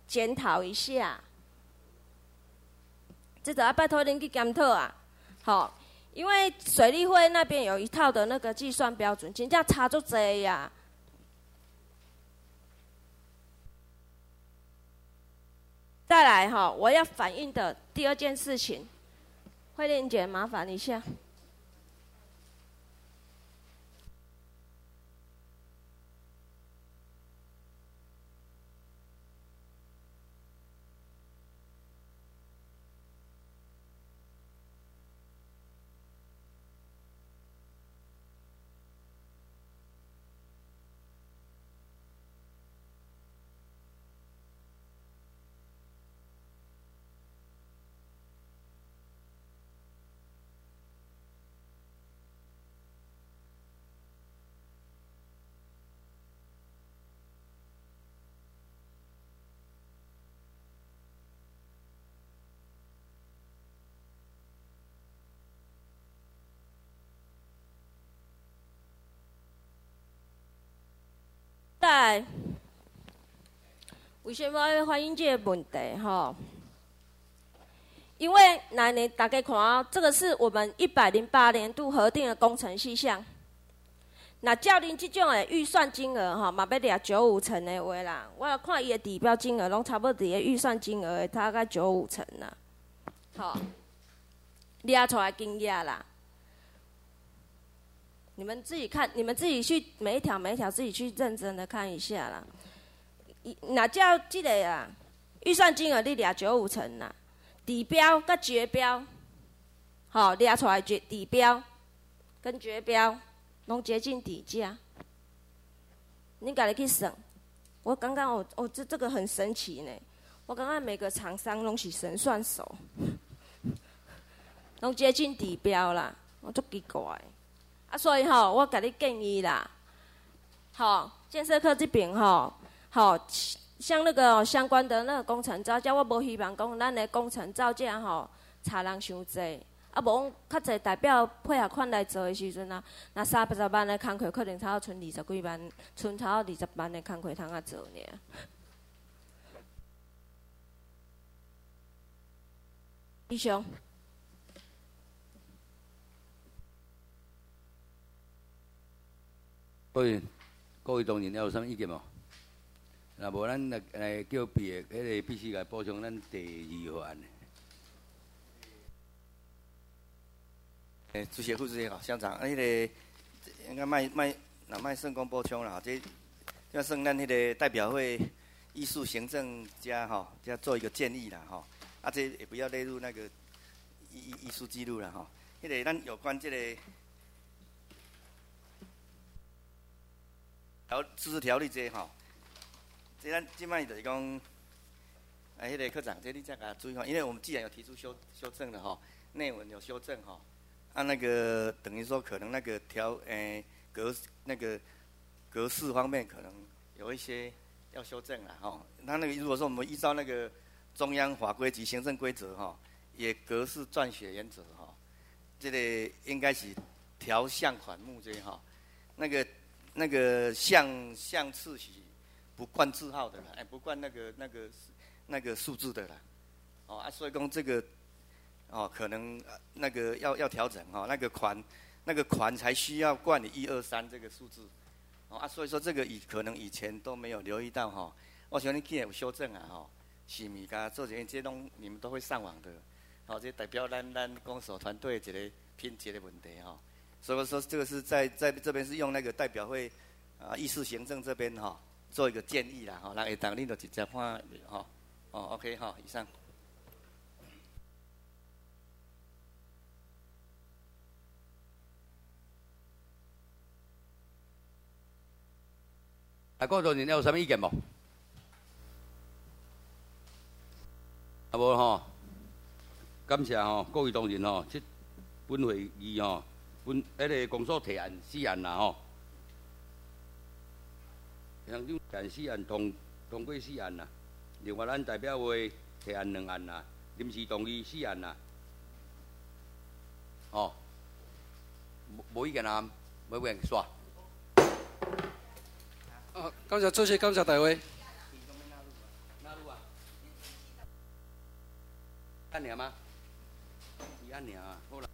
检讨一下。这个要拜托您去检讨啊，好，因为水利会那边有一套的那个计算标准，真正差足多呀。再来哈，我要反映的第二件事情，慧玲姐麻烦一下。再来，为什么要反映这个问题？哈，因为来年大家看啊，这个是我们108年度核定的工程细项。那照恁这种的预算金额哈，嘛要抓95成的话啦，我看伊的底标金额拢差不多伫个预算金额的大概95成啦。好，抓出来惊讶啦。你们自己看，你们自己去每一条自己去认真的看一下啦。那照这个啊，预算金额你抓95成啦，底标跟绝标，好抓出来底标跟绝标拢接近底价。你家己去算，我刚刚这个很神奇呢。我刚刚每个厂商拢是神算手，拢接近底标啦，我足奇怪。啊，所以吼，我甲你建议啦，好，建设科这边吼，好，像那个相关的那个工程造价，我无希望讲咱的工程造价吼差人伤济，啊，无较侪代表配合款来做的时阵啊，那30万的工课可能差不多剩20几万，剩差不多20万的工课通啊做呢。以上。 各位同仁还有啥物意见无？若无咱来叫别个迄个必须来补充咱第2法案。 主席、副主席好，乡长，迄个应该卖算讲补充啦，这要算咱迄个代表会艺术行政加加做一个建议啦啊这也不要列入那个艺术记录啦迄个咱有关这个。自治条例这这咱即摆就是讲，迄个科长，这你再给他注意因为我们既然有提出修正了内文有修正那个等于说可能那个格式方面可能有一些要修正了那个如果说我们依照那个中央法规及行政规则也格式撰写原则这个应该是条项款目这那个项次是不冠字号的啦，不冠那个数字的啦，所以讲这个可能那个要调整那个款才需要冠你1、2、3这个数字所以说这个可能以前都没有留意到我想你今日有修正是咪甲做这些拢你们都会上网的这代表咱公所团队一个品质的问题所以说，这个是在这边是用那个代表会议事行政这边做一个建议啦让下当恁就直接看OK 以上。 各位同仁有啥物意见无？无感谢各位同仁这本会议本迄个公所提案4案啦像提案4案通过4案啦，另外咱代表会提案2案啦，临时动议4案啦，无意见啊，无意见煞。 感谢主席，感谢大会。 按尔吗？一按尔啊，好啦。